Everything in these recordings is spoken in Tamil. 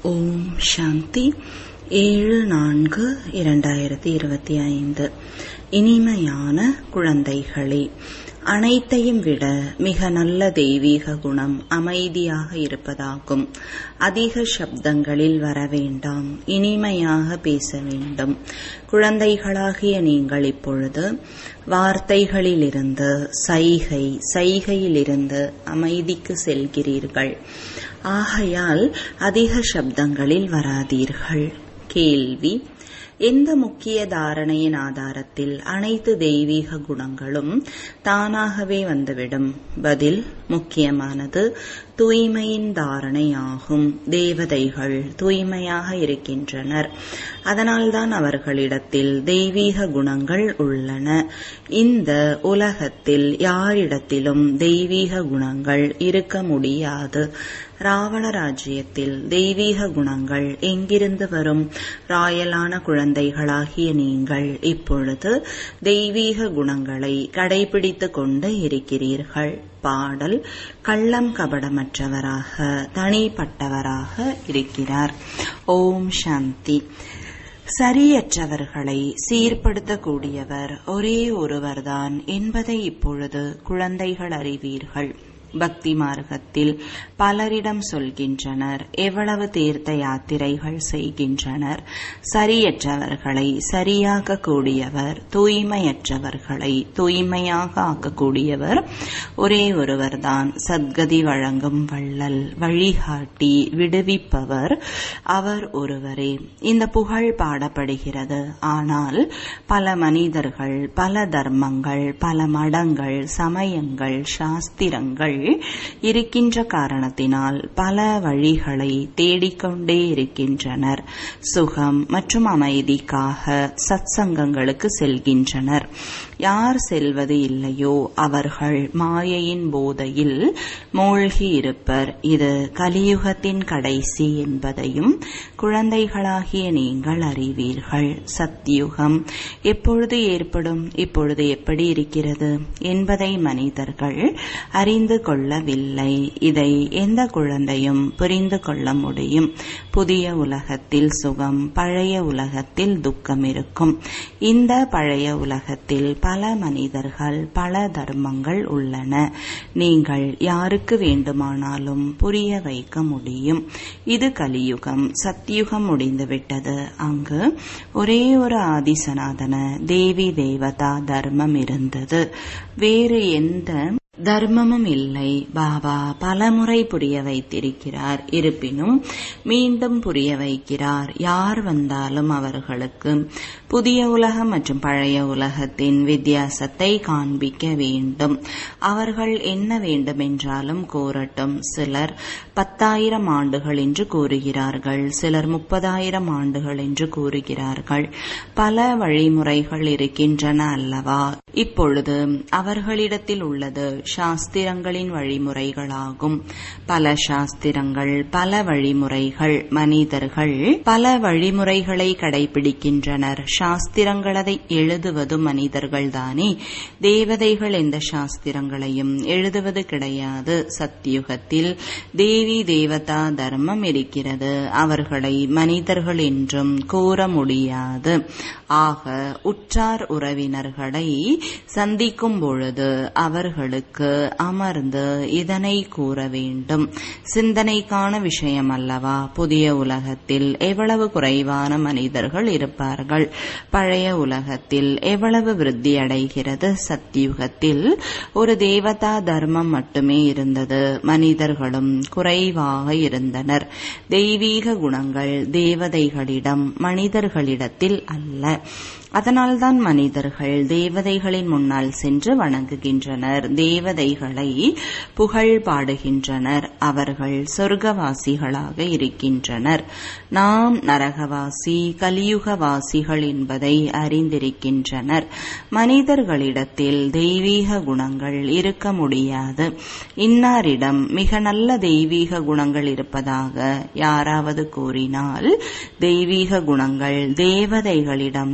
ஓம் சாந்தி 7/4/2025. இனிமையான குழந்தைகளே, அனைத்தையும் விட மிக நல்ல தெய்வீக குணம் அமைதியாக இருப்பதாகும். அதிக சப்தங்களில் வர வேண்டாம், இனிமையாக பேச வேண்டும். குழந்தைகளாகிய நீங்கள் இப்பொழுது வார்த்தைகளிலிருந்து சைகையிலிருந்து அமைதிக்கு செல்கிறீர்கள். ஆகையால் அதிக சப்தங்களில் வராதீர்கள். கேள்வி: எந்த முக்கிய தாரணையின் ஆதாரத்தில் அனைத்து தெய்வீக குணங்களும் தானாகவே வந்துவிடும்? பதில்: முக்கியமானது தூய்மையின் தாரணை ஆகும். தேவதைகள் தூய்மையாக இருக்கின்றனர். அதனால்தான் அவர்களிடத்தில் தெய்வீக குணங்கள் உள்ளன. இந்த உலகத்தில் யாரிடத்திலும் தெய்வீக குணங்கள் இருக்க முடியாது. ராவண ராஜ்யத்தில் தெய்வீக குணங்கள் எங்கிருந்து வரும்? ராயலான குழந்தைகளாகிய நீங்கள் இப்பொழுது தெய்வீக குணங்களை கடைபிடித்துக் கொண்டு இருக்கிறீர்கள். பாடல்: கள்ளம் கபடமற்றவராக தனிப்பட்டவராக இருக்கிறார். ஓம் சாந்தி. சரியற்றவர்களை சீர்படுத்தக்கூடியவர் ஒரே ஒருவர்தான் என்பதை இப்பொழுது குழந்தைகள் அறிவீர்கள். பக்தி மார்க்கத்தில் பலரிடம் சொல்கின்றனர், எவ்வளவு தீர்த்த யாத்திரைகள் செய்கின்றனர். சரியற்றவர்களை சரியாக்க கூடியவர், தூய்மையற்றவர்களை தூய்மையாக ஆக்கக்கூடியவர் ஒரே ஒருவர்தான். சத்கதி வழங்கும் வள்ளல், வழிகாட்டி, விடுவிப்பவர் அவர் ஒருவரே. இந்த புகழ் பாடப்படுகிறது. ஆனால் பல மனிதர்கள், பல தர்மங்கள், பல மடங்கள், சமயங்கள், சாஸ்திரங்கள் இருக்கின்ற காரணத்தினால் பல வழிகளை தேடிக்கொண்டே இருக்கின்றனர். சுகம் மற்றும் அமைதிக்காக சத்சங்கங்களுக்கு செல்கின்றனர். யார் செல்வது இல்லையோ அவர்கள் மாயையின் போதையில் மூழ்கி இருப்பர். இது கலியுகத்தின் கடைசி என்பதையும் குழந்தைகளாகிய நீங்கள் அறிவீர்கள். சத்யுகம் எப்பொழுது ஏற்படும், இப்பொழுது எப்படி இருக்கிறது என்பதை மனிதர்கள் அறிந்து கொள்ளவில்லை. இதை எந்த குழந்தையும் புரிந்து கொள்ள முடியும். புதிய உலகத்தில் சுகம், பழைய உலகத்தில் துக்கம் இருக்கும். இந்த பழைய உலகத்தில் பல மனிதர்கள், பல தர்மங்கள் உள்ளன. நீங்கள் யாருக்கு வேண்டுமானாலும் புரிய வைக்க முடியும். இது கலியுகம். சத்யுகம் முடிந்துவிட்டது. அங்கு ஒரே ஒரு ஆதிசனாதன தேவி தேவதா தர்மம் இருந்தது. வேறு எந்த தர்மமும் இல்லை. பாபா பலமுறை புரிய வைத்திருக்கிறார். இருப்பினும் மீண்டும் புரிய வைக்கிறார். யார் வந்தாலும் அவர்களுக்கு புதிய உலகம் மற்றும் பழைய உலகத்தின் வித்தியாசத்தை காண்பிக்க வேண்டும். அவர்கள் என்ன வேண்டுமென்றாலும் கூறட்டும். சிலர் 10,000 ஆண்டுகள் என்று கூறுகிறார்கள், சிலர் 30,000 ஆண்டுகள் என்று கூறுகிறார்கள். பல வழிமுறைகள் இருக்கின்றன அல்லவா? இப்பொழுது அவர்களிடத்தில் உள்ளது சாஸ்திரங்களின் வழிமுறைகளாகும். பல சாஸ்திரங்கள், பல வழிமுறைகள். மனிதர்கள் பல வழிமுறைகளை கடைபிடிக்கின்றனர். சாஸ்திரங்களை எழுதுவதும் மனிதர்கள்தானே. தேவதைகள் எந்த சாஸ்திரங்களையும் எழுதுவது கிடையாது. சத்யுகத்தில் தேவி தேவதா தர்மம் இருக்கிறது. அவர்களை மனிதர்கள் என்றும் கூற முடியாது. ஆக உற்றார் உறவினர்களை சந்திக்கும் பொழுது அவர்களுக்கு அமர்ந்து இதனை கூற வேண்டும். சிந்தனைக்கான விஷயம் அல்லவா? புதிய உலகத்தில் எவ்வளவு குறைவான மனிதர்கள் இருப்பார்கள். பழைய உலகத்தில் எவ்வளவு விருத்தி அடைகிறது. சத்யுகத்தில் ஒரு தேவதா தர்மம் மட்டுமே இருந்தது. மனிதர்களும் குறைவாக இருந்தனர். தெய்வீக குணங்கள் தேவதைகளிடம், மனிதர்களிடத்தில் அல்ல. அதனால்தான் மனிதர்கள் தேவதைகளின் முன்னால் சென்று வணங்குகின்றனர். தேவதைகளை புகழ் பாடுகின்றனர். அவர்கள் சொர்க்கவாசிகளாக இருக்கின்றனர். நாம் நரகவாசி, கலியுகவாசிகள் என்பதை அறிந்திருக்கின்றனர். மனிதர்களிடத்தில் தெய்வீக குணங்கள் இருக்க முடியாது. இன்னாரிடம் மிக நல்ல தெய்வீக குணங்கள் இருப்பதாக யாராவது கூறினால் தெய்வீக குணங்கள் தேவதைகளிடம்தான்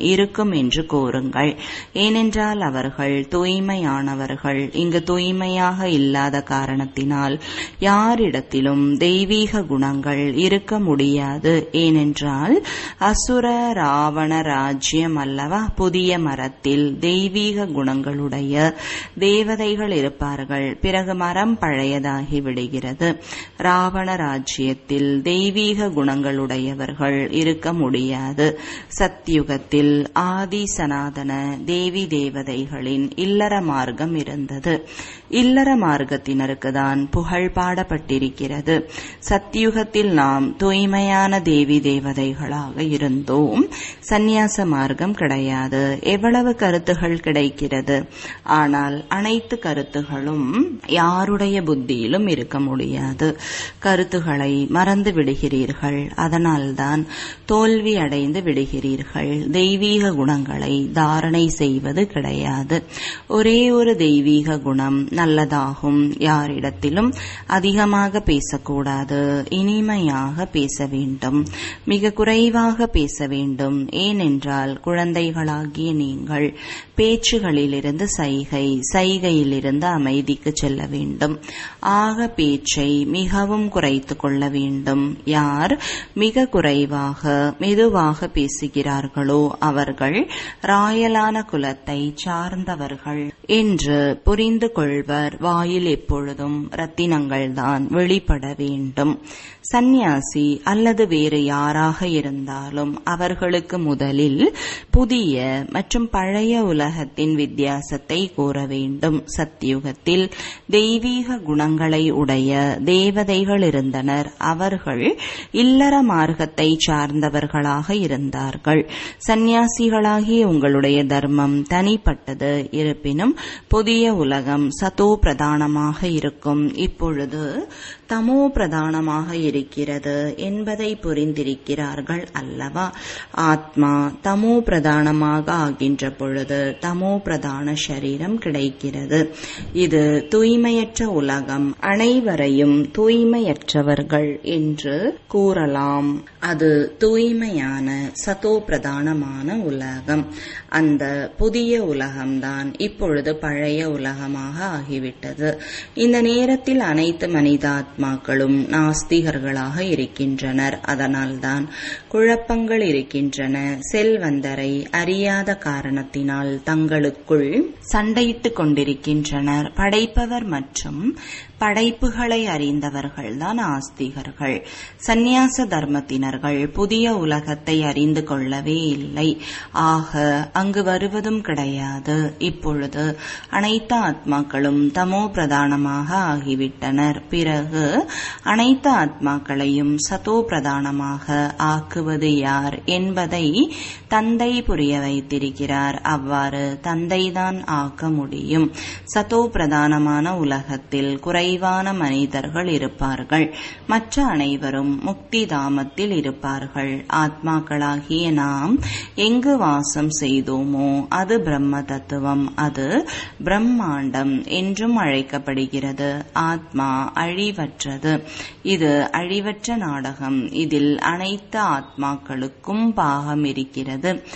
இருக்கும் என்று கூறுங்கள். ஏனென்றால் அவர்கள் தூய்மையானவர்கள். இங்கு தூய்மையாக இல்லாத காரணத்தினால் யாரிடத்திலும் தெய்வீக குணங்கள் இருக்க முடியாது. ஏனென்றால் அசுர ராவண ராஜ்யம் அல்லவா. புதிய மரத்தில் தெய்வீக குணங்களுடைய தேவதைகள் இருப்பார்கள். பிறகு மரம் பழையதாகி விடுகிறது. ராவண ராஜ்யத்தில் தெய்வீக குணங்களுடையவர்கள் இருக்க முடியாது. சத்யுகத்தில் ஆதி சனாதன தேவி தேவதைகளின் இல்லற மார்க்கம் இருந்தது. இல்லற மார்க்கத்தினருக்கு தான் புகழ் பாடப்பட்டிருக்கிறது. சத்யுகத்தில் நாம் தூய்மையான தேவி தேவதைகளாக இருந்தோம். சந்நியாச மார்க்கம் கிடையாது. எவ்வளவு கருத்துகள் கிடைக்கிறது. ஆனால் அனைத்து கருத்துகளும் யாருடைய புத்தியிலும் இருக்க முடியாது. கருத்துகளை மறந்து விடுகிறீர்கள். அதனால்தான் தோல்வி அடைந்து விடுகிறீர்கள். தெய்வீக குணங்களை தாரணை செய்வது கிடையாது. ஒரே ஒரு தெய்வீக குணம் நல்லதாகும். யாரிடத்திலும் அதிகமாக பேசக்கூடாது. இனிமையாக பேச வேண்டும். மிக குறைவாக பேச வேண்டும். ஏனென்றால் குழந்தைகளாகிய நீங்கள் பேச்சுகளிலிருந்து சைகையிலிருந்து அமைதிக்கு செல்ல வேண்டும். ஆக பேச்சை மிகவும் குறைத்து கொள்ள வேண்டும். யார் மிக குறைவாக மெதுவாக பேசுகிறார்களோ அவர்கள் ராயலான குலத்தை சார்ந்தவர்கள் என்று புரிந்து கொள்வர். வாயில் எப்பொழுதும் ரத்தினங்கள் தான் வெளிப்பட வேண்டும். சந்நியாசி அல்லது வேறு யாராக இருந்தாலும் அவர்களுக்கு முதலில் புதிய மற்றும் பழைய உலகத்தின் வித்தியாசத்தை கூற வேண்டும். சத்யுகத்தில் தெய்வீக குணங்களை உடைய தேவதைகள் இருந்தனர். அவர்கள் இல்லற மார்க்கத்தை சார்ந்தவர்களாக இருந்தார்கள். சந்நியாசிகளாகிய உங்களுடைய தர்மம் தனிப்பட்டது. இருப்பினும் புதிய உலகம் சதோ பிரதானமாக இருக்கும். இப்பொழுது தமோ பிரதானமாக இருக்கிறது என்பதை புரிந்திருக்கிறார்கள் அல்லவா. ஆத்மா தமோ பிரதானமாக ஆகின்ற பொழுது தமோ பிரதான சரீரம் கிடைக்கிறது. இது தூய்மையற்ற உலகம். அனைவரையும் தூய்மையற்றவர்கள் என்று கூறலாம். அது தூய்மையான சதோ பிரதானமான உலகம். அந்த புதிய உலகம்தான் இப்பொழுது பழைய உலகமாக ஆகிவிட்டது. இந்த நேரத்தில் அனைத்து மனிதாத்மாக்களும் நாஸ்திகர்களாக இருக்கின்றனர். அதனால்தான் குழப்பங்கள் இருக்கின்றன. செல்வந்தரை அறியாத காரணத்தினால் தங்களுக்குள் சண்டையிட்டுக் கொண்டிருக்கின்றனர். படைப்பவர் மற்றும் படைப்புகளை அறிந்தவர்கள்தான் ஆஸ்திகர்கள். சந்நியாச தர்மத்தினர்கள் புதிய உலகத்தை அறிந்து கொள்ளவே இல்லை. ஆக அங்கு வருவதும் கிடையாது. இப்பொழுது அனைத்து ஆத்மாக்களும் தமோ பிரதானமாக ஆகிவிட்டனர். பிறகு அனைத்து ஆத்மாக்களையும் சதோ பிரதானமாக ஆக்குவது யார் என்பதை தந்தை புரிய வைத்திருக்கிறார். அவ்வாறு தந்தைதான் ஆக்க முடியும். சதோ பிரதானமான உலகத்தில் குறைவான மனிதர்கள் இருப்பார்கள். மற்ற அனைவரும் முக்தி தாமத்தில் இருப்பார்கள். ஆத்மாக்களாகிய நாம் எங்கு வாசம் செய்தோமோ அது பிரம்ம தத்துவம். அது பிரம்மாண்டம் என்றும் அழைக்கப்படுகிறது. ஆத்மா அழிவற்றது. இது அழிவற்ற நாடகம். இதில் அனைத்து ஆத்மாக்களுக்கும் பாகம் இருக்கிறது.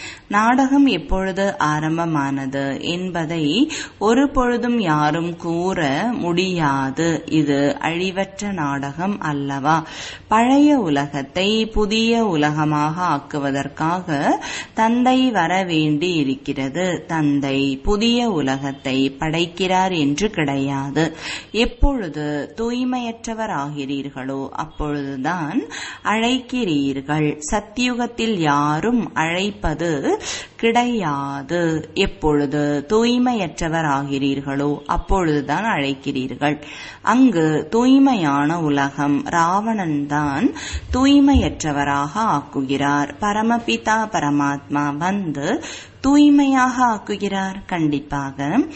நாடகம் எப்பொழுது ஆரம்பமானது என்பதை ஒரு பொழுதும் யாரும் கூற முடியாது. இது அழிவற்ற நாடகம் அல்லவா. பழைய உலகத்தை புதிய உலகமாக ஆக்குவதற்காக தந்தை வர வேண்டி இருக்கிறது. தந்தை புதிய உலகத்தை படைக்கிறார் என்று கிடையாது. எப்பொழுது தூய்மையற்றவர் ஆகிறீர்களோ அப்பொழுதுதான் அழைக்கிறீர்கள். சத்தியுகத்தில் யாரும் அழைப்பது கிடையாது. எப்பொழுது தூய்மையற்றவர் ஆகிறீர்களோ அப்பொழுதுதான் அழைக்கிறீர்கள். அங்கு தூய்மையான உலகம் ராவணன் தான் தூய்மையற்றவராக ஆக்குகிறார். பரமபிதா பரமாத்மா வந்து தூய்மையாக ஆக்குகிறார். கண்டிப்பாக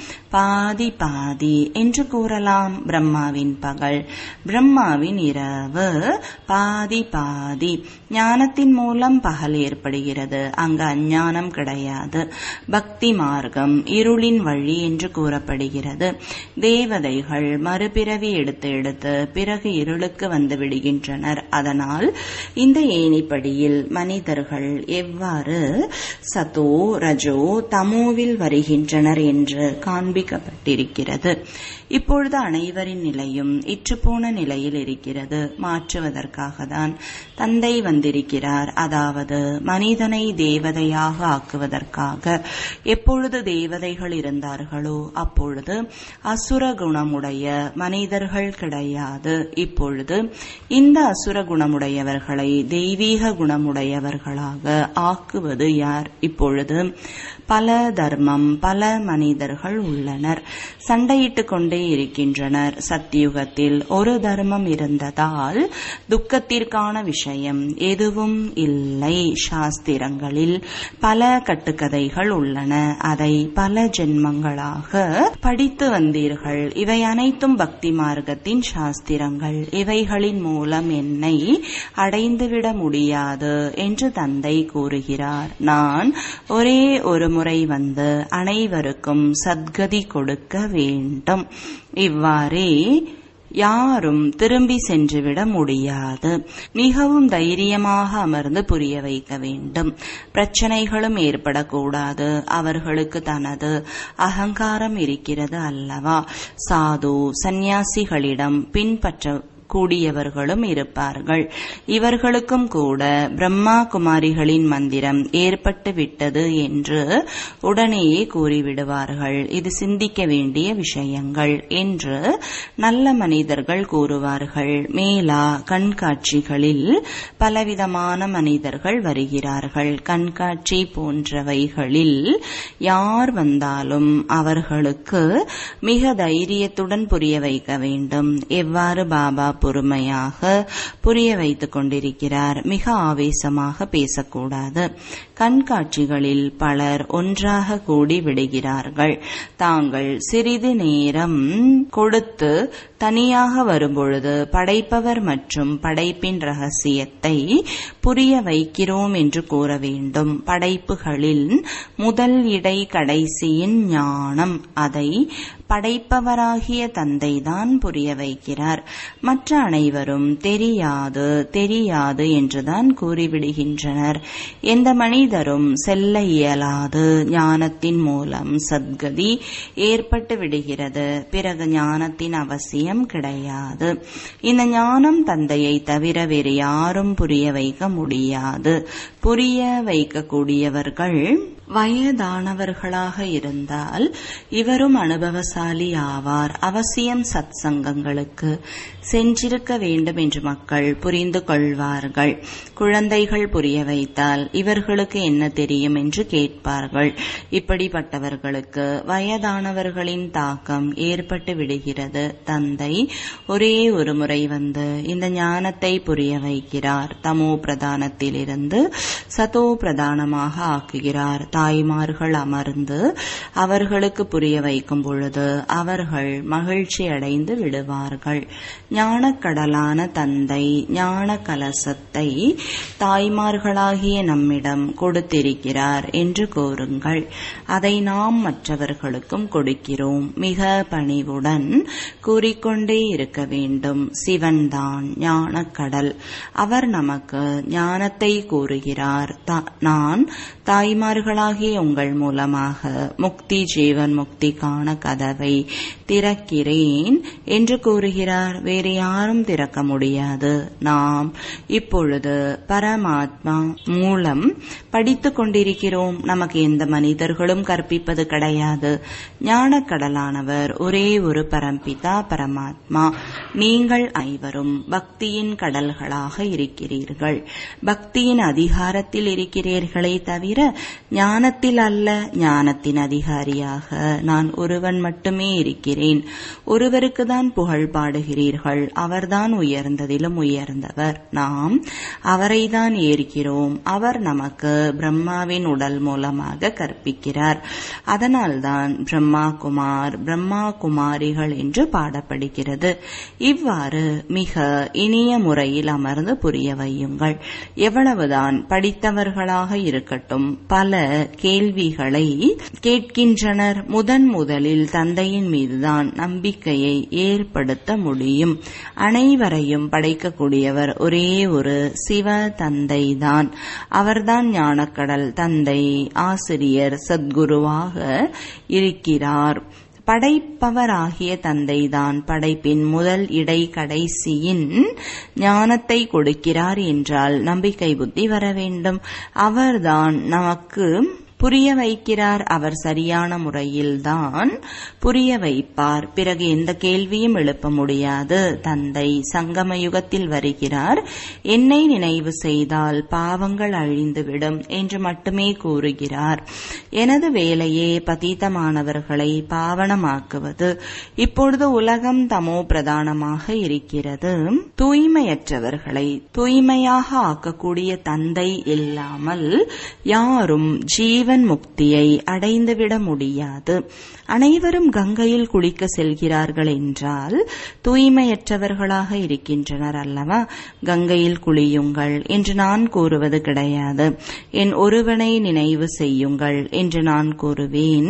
பாதி பாதி என்று கூறலாம். பிரம்மாவின் பகல், பிரம்மாவின் இரவு பாதி பாதி. ஞானத்தின் மூலம் பகல் ஏற்படுகிறது. அங்கு அஞ்ஞானம் கிடையாது. கிடையாது. பக்தி மார்க்கம் இருளின் வழி என்று கூறப்படுகிறது. தேவதைகள் மறுபிறவி எடுத்து பிறகு இருளுக்கு வந்து விடுகின்றனர். அதனால் இந்த ஏணிப்படியில் மனிதர்கள் எவ்வாறு சதோ ரஜோ தமோவில் வருகின்றனர் என்று காண்பிக்கப்பட்டிருக்கிறது. இப்பொழுது அனைவரின் நிலையும் இற்றுப்போன நிலையில் இருக்கிறது. மாற்றுவதற்காக தான் தந்தை வந்திருக்கிறார். அதாவது மனிதனை தேவதையாக ஆக்குவதற்காக. எப்பொழுது தேவதைகள் இருந்தார்களோ அப்பொழுது அசுர குணமுடைய மனிதர்கள் கிடையாது. இப்பொழுது இந்த அசுர குணமுடையவர்களை தெய்வீக குணமுடையவர்களாக ஆக்குவது யார்? இப்பொழுது பல தர்மம், பல மனிதர்கள் உள்ளனர், சண்டையிட்டுக் கொண்டே இருக்கின்றனர். சத்தியுகத்தில் ஒரு தர்மம் இருந்ததால் துக்கத்திற்கான விஷயம் எதுவும் இல்லை. சாஸ்திரங்களில் பல கட்டுக்கதைகள் உள்ளன. அதை பல ஜென்மங்களாக படித்து வந்தீர்கள். இவை அனைத்தும் பக்தி மார்க்கத்தின் சாஸ்திரங்கள். இவைகளின் மூலம் என்னை அடைந்துவிட முடியாது என்று தந்தை கூறுகிறார். நான் ஒரே ஒரு முறை வந்து அனைவருக்கும் சத்கதி கொடுக்க வேண்டும். இவ்வாறே யாரும் திரும்பி சென்றுவிட முடியாது. மிகவும் தைரியமாக அமர்ந்து புரிய வைக்க வேண்டும். பிரச்சனைகளும் ஏற்படக்கூடாது. அவர்களுக்கு தனது அகங்காரம் இருக்கிறது அல்லவா? சாது சந்நியாசிகளிடம் பின்பற்ற கூடியவர்களும் இருப்பார்கள். இவர்களுக்கும் கூட பிரம்மா குமாரிகளின் மந்திரம் ஏற்பட்டு விட்டது என்று உடனேயே கூறிவிடுவார்கள். இது சிந்திக்க வேண்டிய விஷயங்கள் என்று நல்ல மனிதர்கள் கூறுவார்கள். மேலா கண்காட்சிகளில் பலவிதமான மனிதர்கள் வருகிறார்கள். கண்காட்சி போன்றவைகளில் யார் வந்தாலும் அவர்களுக்கு மிக தைரியத்துடன் புரிய வைக்க வேண்டும். எவ்வாறு பாபா பொறுமையாக புரிய வைத்துக் கொண்டிருக்கிறார். மிக ஆவேசமாக பேசக்கூடாது. கண்காட்சிகளில் பலர் ஒன்றாக கூடி விடுகிறார்கள். தாங்கள் சிறிது நேரம் கொடுத்து தனியாக வரும்பொழுது படைப்பவர் மற்றும் படைப்பின் ரகசியத்தை புரிய வைக்கிறோம் என்று கூற வேண்டும். படைப்புகளில் முதல் இடை கடைசியின் ஞானம் அதை படைப்பவராகிய தந்தைதான் புரிய வைக்கிறார். மற்ற அனைவரும் தெரியாது தெரியாது என்றுதான் கூறிவிடுகின்றனர். எந்த மனிதரும் செல்ல இயலாது. ஞானத்தின் மூலம் சத்கதி ஏற்பட்டு விடுகிறது. பிறகு ஞானத்தின் அவசியம் கிடையாது. இந்த ஞானம் தந்தையை தவிர வேறு யாரும் புரிய வைக்க முடியாது. புரிய வைக்கக்கூடியவர்கள் வயதானவர்களாக இருந்தால் இவரும் அனுபவசாலி ஆவார். அவசியம் சத் சங்கங்களுக்கு சென்றிருக்க வேண்டும் என்று மக்கள் புரிந்து கொள்வார்கள். குழந்தைகள் புரிய வைத்தால் இவர்களுக்கு என்ன தெரியும் என்று கேட்பார்கள். இப்படிப்பட்டவர்களுக்கு வயதானவர்களின் தாக்கம் ஏற்பட்டு விடுகிறது. தந்தை ஒரே ஒரு முறை வந்து இந்த ஞானத்தை புரிய வைக்கிறார். தமோ பிரதானத்திலிருந்து சதோ பிரதானமாக ஆக்குகிறார். தாய்மார்கள் அமர்ந்து அவர்களுக்கு புரிய வைக்கும் பொழுது அவர்கள் மகிழ்ச்சி அடைந்து விடுவார்கள். ஞானக்கடலான தந்தை ஞான கலசத்தை தாய்மார்களாகிய நம்மிடம் கொடுத்திருக்கிறார் என்று கூறுங்கள். அதை நாம் மற்றவர்களுக்கும் கொடுக்கிறோம். மிக பணிவுடன் கூறிக்கொண்டே இருக்க வேண்டும். சிவன்தான் ஞானக்கடல். அவர் நமக்கு ஞானத்தை கூறுகிறார். நான் தாய்மார்களாகிய உங்கள் மூலமாக முக்தி ஜீவன் முக்திக்கான கதவை திறக்கிறேன் என்று கூறுகிறார். வேறு யாரும் திறக்க முடியாது. நாம் இப்பொழுது பரமாத்மா மூலம் படித்துக் கொண்டிருக்கிறோம். நமக்கு எந்த மனிதர்களும் கற்பிப்பது கிடையாது. ஞானக்கடலானவர் ஒரே ஒரு பரம்பிதா பரமாத்மா. நீங்கள் ஐவரும் பக்தியின் கடல்களாக இருக்கிறீர்கள். பக்தியின் அதிகாரத்தில் இருக்கிறீர்களே தவிர ஞானத்தில் அல்ல. ஞானத்தின் அதிகாரியாக நான் ஒருவன் மட்டுமே இருக்கிறேன். ஒருவருக்கு தான் புகழ் பாடுகிறீர்கள். அவர்தான் உயர்ந்ததிலும் உயர்ந்தவர். நாம் அவரைதான் ஏற்கிறோம். அவர் நமக்கு பிரம்மாவின் உடல் மூலமாக கற்பிக்கிறார். அதனால்தான் பிரம்மா குமார் பிரம்மா குமாரிகள் என்று பாடப்படுகிறது. இவ்வாறு மிக இனிய முறையில் அமர்ந்து புரிய வையுங்கள். எவ்வளவுதான் படித்தவர்களாக இருக்கட்டும், பல கேள்விகளை கேட்கின்றனர். முதலில் தந்தையின் மீதுதான் நம்பிக்கையை ஏற்படுத்த முடியும். அனைவரையும் படைக்கக்கூடியவர் ஒரே ஒரு சிவ தந்தைதான். அவர்தான் ஞானக்கடல் தந்தை, ஆசிரியர், சத்குருவாக இருக்கிறார். படைப்பவராகிய தந்தைதான் படைப்பின் முதல் இடை கடைசியின் ஞானத்தை கொடுக்கிறார் என்றால் நம்பிக்கை புத்தி வர வேண்டும். அவர்தான் நமக்கு புரிய வைக்கிறார். அவர் சரியான முறையில்தான் புரிய வைப்பார். பிறகு எந்த கேள்வியும் எழுப்ப முடியாது. தந்தை சங்கம யுகத்தில் வருகிறார். என்னை நினைவு செய்தால் பாவங்கள் அழிந்துவிடும் என்று மட்டுமே கூறுகிறார். எனது வேலையே பதீதமானவர்களை பாவனமாக்குவது. இப்பொழுது உலகம் தமோ பிரதானமாக இருக்கிறது. தூய்மையற்றவர்களை தூய்மையாக ஆக்கக்கூடிய தந்தை இல்லாமல் யாரும் ஜீவன் முக்தியை அடைந்துவிட முடியாது. அனைவரும் கங்கையில் குளிக்க செல்கிறார்கள் என்றால் தூய்மையற்றவர்களாக இருக்கின்றனர் அல்லவா? கங்கையில் குளியுங்கள் என்று நான் கூறுவது கிடையாது. என் ஒருவனை நினைவு செய்யுங்கள் என்று நான் கூறுவேன்.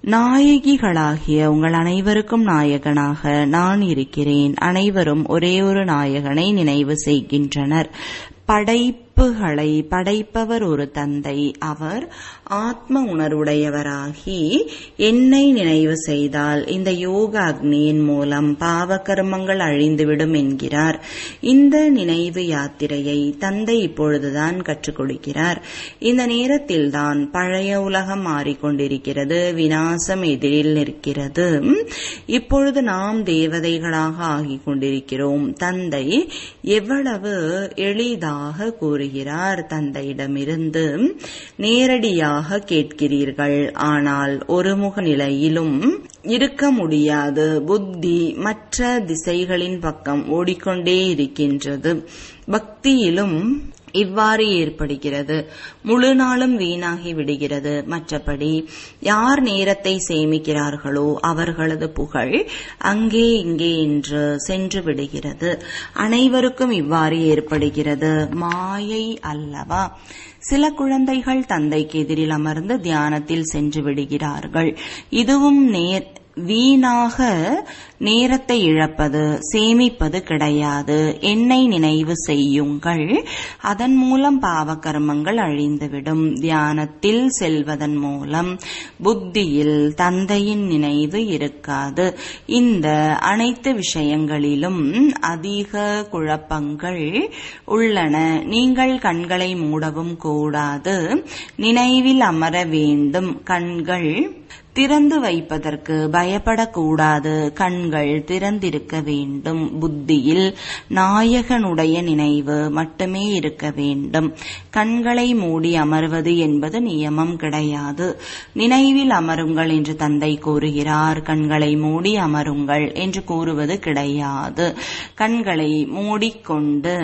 நாயகிகளாகிய உங்கள் அனைவருக்கும் நாயகனாக நான் இருக்கிறேன். அனைவரும் ஒரே ஒரு நாயகனை நினைவு செய்கின்றனர். படைப்புகளை படைப்பவர் ஒரு தந்தை. அவர் ஆத்ம உணர்வுடையவராகி என்னை நினைவு செய்தால் இந்த யோக அக்னியின் மூலம் பாவ கர்மங்கள் அழிந்துவிடும் என்கிறார். இந்த நினைவு யாத்திரையை தந்தை இப்பொழுதுதான் கற்றுக் கொடுக்கிறார். இந்த நேரத்தில்தான் பழைய உலகம் மாறிக்கொண்டிருக்கிறது. விநாசம் எதிரில் நிற்கிறது. இப்பொழுது நாம் தேவதைகளாக ஆகிக் கொண்டிருக்கிறோம். தந்தை எவ்வளவு எளிதாக கூறுகிறார். தந்தையிடமிருந்து நேரடியாக கேட்கிறீர்கள். ஆனால் ஒருமுக நிலையிலும் இருக்க முடியாது. புத்தி மற்ற திசைகளின் பக்கம் ஓடிக்கொண்டே இருக்கின்றது. பக்தியிலும் இவ்வாறு ஏற்படுகிறது. முழு நாளும் வீணாகி விடுகிறது. மற்றபடி யார் நேரத்தை சேமிக்கிறார்களோ அவர்களது புகழ் அங்கே இங்கே என்று சென்று விடுகிறது. அனைவருக்கும் இவ்வாறு ஏற்படுகிறது. மாயை அல்லவா? சில குழந்தைகள் தந்தைக்கு எதிரில் அமர்ந்து தியானத்தில் சென்று விடுகிறார்கள். இதுவும் வீணாக நேரத்தை இழப்பது, சேமிப்பது கிடையாது. என்னை நினைவு செய்யுங்கள். அதன் மூலம் பாவ கர்மங்கள் அழிந்துவிடும். தியானத்தில் செல்வதன் மூலம் புத்தியில் தந்தையின் நினைவு இருக்காது. இந்த அனைத்து விஷயங்களிலும் அதிக குழப்பங்கள் உள்ளன. நீங்கள் கண்களை மூடவும் கூடாது. நினைவில் அமர வேண்டும். கண்கள் திறந்து வைப்பதற்கு பயப்படக்கூடாது. கண்கள் திறந்திருக்க வேண்டும். புத்தியில் நாயகனுடைய நினைவு மட்டுமே இருக்க வேண்டும். கண்களை மூடி அமர்வது என்பது நியமம் கிடையாது. நினைவில் அமருங்கள் என்று தந்தை கூறுகிறார். கண்களை மூடி அமருங்கள் என்று கூறுவது கிடையாது. கண்களை மூடிக்கொண்டு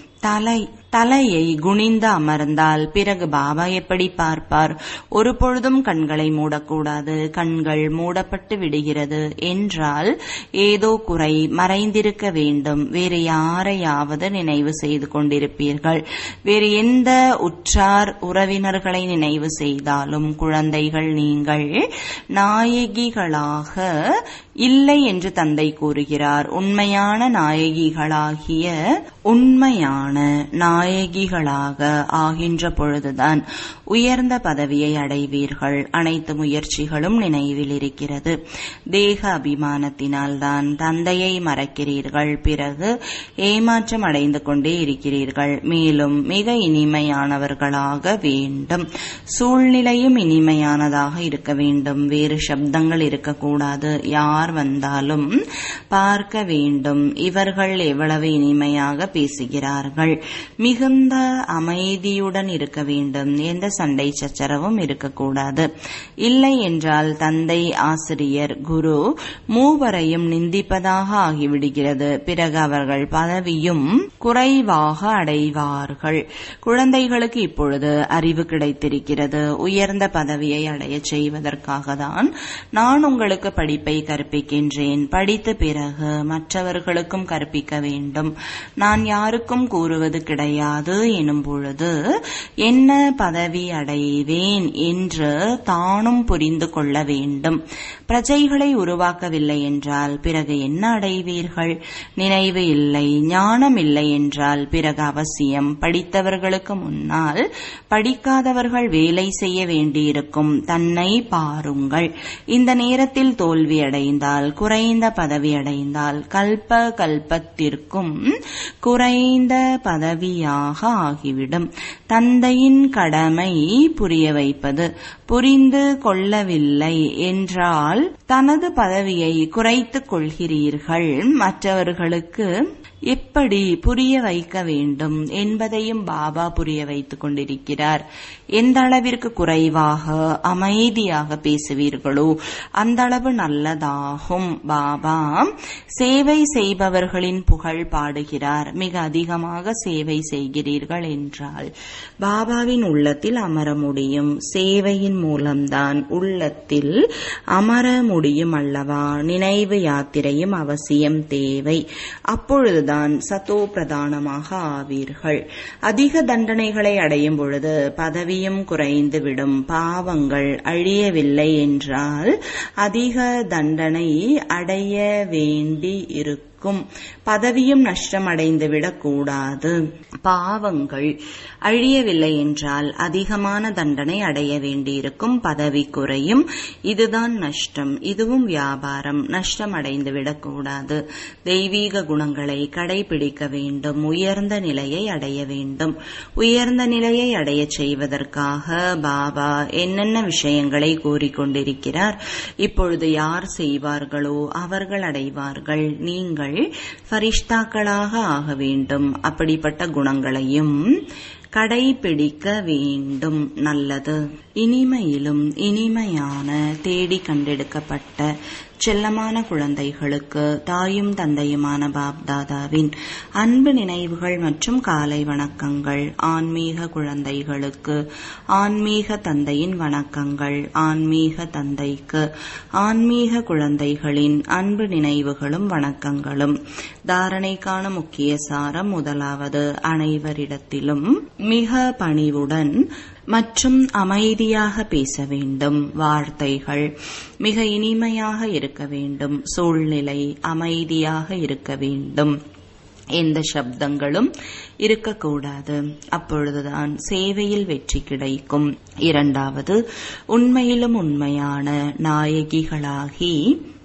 தலையை குனிந்து அமர்ந்தால் பிறகு பாபா எப்படி பார்ப்பார்? ஒரு பொழுதும் கண்களை மூடக்கூடாது. கண்கள் மூடப்பட்டு விடுகிறது என்றால் ஏதோ குறை மறைந்திருக்க வேண்டும். வேறு யாரையாவது நினைவு செய்து கொண்டிருப்பீர்கள். வேறு எந்த உற்றார் உறவினர்களை நினைவு செய்தாலும் குழந்தைகள் நீங்கள் நாயகிகளாக இல்லை என்று தந்தை கூறுகிறார். உண்மையான நாயகிகளாகிய உண்மையான நாயகிகளாக ஆகின்ற பொழுதுதான் உயர்ந்த பதவியை அடைவீர்கள். அனைத்து முயற்சிகளும் நினைவில் இருக்கிறது. தேக அபிமானத்தினால் தான் தந்தையை மறக்கிறீர்கள். பிறகு ஏமாற்றம் அடைந்து கொண்டே இருக்கிறீர்கள். மேலும் மிக இனிமையானவர்களாக வேண்டும். சூழ்நிலையும் இனிமையானதாக இருக்க வேண்டும். வேறு சப்தங்கள் இருக்கக்கூடாது. யார் வந்தாலும் பார்க்க வேண்டும். இவர்கள் எவ்வளவு இனிமையாக பேசுகிறார்கள். மிகுந்த அமைதியுடன் இருக்க வேண்டும். எந்த சண்டை சச்சரவும் இருக்கக்கூடாது. இல்லை என்றால் தந்தை, ஆசிரியர், குரு மூவரையும் நிந்திப்பதாக ஆகிவிடுகிறது. பிறகு அவர்கள் பதவியும் குறைவாக அடைவார்கள். குழந்தைகளுக்கு இப்பொழுது அறிவு கிடைத்திருக்கிறது. உயர்ந்த பதவியை அடைய செய்வதற்காக தான் நான் உங்களுக்கு படிப்பை கற்பிக்கின்றேன். படித்த பிறகு மற்றவர்களுக்கும் கற்பிக்க வேண்டும். நான் யாருக்கும் கூறுவது கிடையாது. கிடையாது எனும் பொழுது என்ன பதவி அடைவேன் என்று தானும் புரிந்து கொள்ள வேண்டும். பிரஜைகளை உருவாக்கவில்லை என்றால் பிறகு என்ன அடைவீர்கள்? நினைவு இல்லை, ஞானம் இல்லை என்றால் பிறகு அவசியம் படித்தவர்களுக்கு முன்னால் படிக்காதவர்கள் வேலை செய்ய வேண்டியிருக்கும். தன்னை பாருங்கள். இந்த நேரத்தில் தோல்வி அடைந்தால், குறைந்த பதவி அடைந்தால் கல்பத்திற்கும் குறைந்த பதவியாக ஆகிவிடும். தந்தையின் கடமை புரிய வைப்பது. புரிந்து கொள்ளவில்லை என்றால் தனது பதவியை குறைத்துக் கொள்கிறீர்கள். மற்றவர்களுக்கு எப்படி புரிய வைக்க வேண்டும் என்பதையும் பாபா புரிய வைத்துக் கொண்டிருக்கிறார். எந்த அளவிற்கு குறைவாக அமைதியாக பேசுவீர்களோ அந்த அளவு நல்லதாகும். பாபா சேவை செய்பவர்களின் புகழ் பாடுகிறார். மிக அதிகமாக சேவை செய்கிறீர்கள் என்றால் பாபாவின் உள்ளத்தில் அமர முடியும். சேவையின் மூலம்தான் உள்ளத்தில் அமர முடியும் அல்லவா? நினைவு யாத்திரையும் அவசியம் தேவை. அப்பொழுதுதான் சதோ பிரதானமாக ஆவீர்கள். அதிக தண்டனைகளை அடையும் பொழுது பதவியும் குறைந்துவிடும். பாவங்கள் அழியவில்லை என்றால் அதிக தண்டனை அடைய வேண்டி இருக்கும். பதவியும் நஷ்டம் அடைந்துவிடக் கூடாது. பாவங்கள் அழியவில்லை என்றால் அதிகமான தண்டனை அடைய வேண்டியிருக்கும். பதவி குறையும். இதுதான் நஷ்டம். இதுவும் வியாபாரம். நஷ்டம் அடைந்துவிடக் கூடாது. தெய்வீக குணங்களை கடைபிடிக்க வேண்டும். உயர்ந்த நிலையை அடைய வேண்டும். உயர்ந்த நிலையை அடைய செய்வதற்காக பாபா என்னென்ன விஷயங்களை கூறிக்கொண்டிருக்கிறார். இப்பொழுது யார் செய்வார்களோ அவர்கள் அடைவார்கள். நீங்கள் ஃபரிஷ்தாக்களாக ஆக வேண்டும். அப்படிப்பட்ட குணங்களையும் கடைபிடிக்க வேண்டும். நல்லது. இனிமையிலும் இனிமையான தேடி கண்டெடுக்கப்பட்ட செல்லமான குழந்தைகளுக்கு தாயும் தந்தையுமான பாப்தாதாவின் அன்பு நினைவுகள் மற்றும் காலை வணக்கங்கள். ஆன்மீக குழந்தைகளுக்கு ஆன்மீக தந்தையின் வணக்கங்கள். ஆன்மீக தந்தைக்கு ஆன்மீக குழந்தைகளின் அன்பு நினைவுகளும் வணக்கங்களும். தாரணைக்கான முக்கிய சாரம். முதலாவது, அனைவரிடத்திலும் மிக பணிவுடன் மற்றும் அமைதியாக பேச வேண்டும். வார்த்தைகள் மிக இனிமையாக இருக்க வேண்டும். சூழ்நிலை அமைதியாக இருக்க வேண்டும். எந்த சப்தங்களும் இருக்கக்கூடாது. அப்பொழுதுதான் சேவையில் வெற்றி கிடைக்கும். இரண்டாவது, உண்மையிலும் உண்மையான நாயகிகளாகி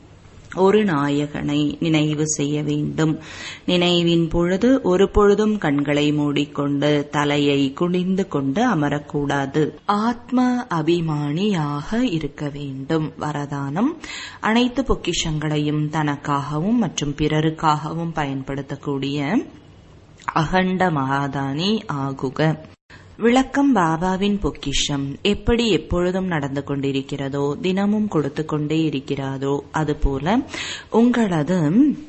ஒரு நாயகனை நினைவு செய்ய வேண்டும். நினைவின் பொழுது ஒரு பொழுதும் கண்களை மூடிக்கொண்டு தலையை குனிந்து கொண்டு அமரக்கூடாது. ஆத்ம அபிமானியாக இருக்க வேண்டும். வரதானம், அனைத்து பொக்கிஷங்களையும் தனக்காகவும் மற்றும் பிறருக்காகவும் பயன்படுத்தக்கூடிய அகண்ட மகாதானி ஆகுக. விளக்கம். பாபாவின் பொக்கிஷம் எப்படி எப்பொழுதும் நடந்து கொண்டிருக்கிறதோ, தினமும் கொடுத்து கொண்டே இருக்கிறதோ, அதுபோல உங்களது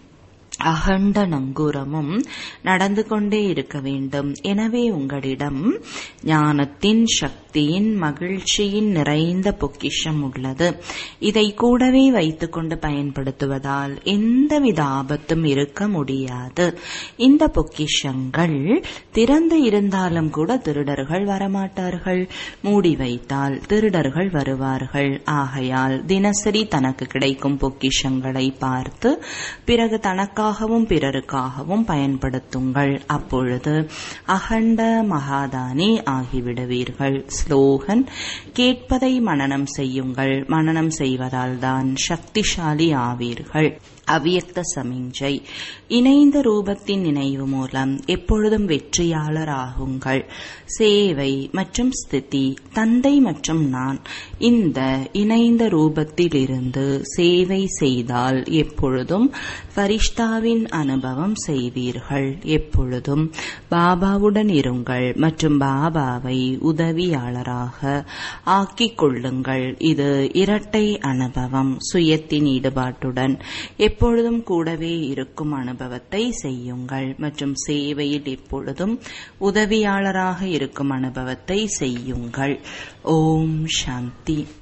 அகண்ட நங்கூரமும் நடந்து கொண்டே இருக்க வேண்டும். எனவே உங்களிடம் ஞானத்தின், சக்தியின், மகிழ்ச்சியின் நிறைந்த பொக்கிஷம் உள்ளது. இதை கூடவே வைத்துக்கொண்டு பயன்படுத்துவதால் எந்தவித ஆபத்தும் இருக்க முடியாது. இந்த பொக்கிஷங்கள் திறந்து இருந்தாலும் கூட திருடர்கள் வரமாட்டார்கள். மூடி வைத்தால் திருடர்கள் வருவார்கள். ஆகையால் தினசரி தனக்கு கிடைக்கும் பொக்கிஷங்களை பார்த்து பிறகு தனக்காகவும் பிறருக்காகவும் பயன்படுத்துங்கள். அப்பொழுது அகண்ட மகாதானி ஆகிவிடுவீர்கள். ஸ்லோகன். கேட்பதை மனனம் செய்யுங்கள். மனனம் செய்வதால் தான் சக்திசாலி ஆவீர்கள். அவ்யக்த சமிஞ்சை. இணைந்த ரூபத்தின் நினைவு மூலம் எப்பொழுதும் வெற்றியாளர் ஆகுங்கள். சேவை மற்றும் ஸ்திதி. தந்தை மற்றும் நான் இந்த இணைந்த ரூபத்திலிருந்து சேவை செய்தால் எப்பொழுதும் ஃபரிஷ்தாவின் அனுபவம் செய்வீர்கள். எப்பொழுதும் பாபாவுடன் இருங்கள் மற்றும் பாபாவை உதவியாளராக ஆக்கிக் கொள்ளுங்கள். இது இரட்டை அனுபவம். சுயத்தின் ஈடுபாட்டுடன் எப்பொழுதும் கூடவே இருக்கும் அனுபவத்தை செய்யுங்கள் மற்றும் சேவையில் எப்பொழுதும் உதவியாளராக இருக்கும் அனுபவத்தை செய்யுங்கள். ஓம் சாந்தி.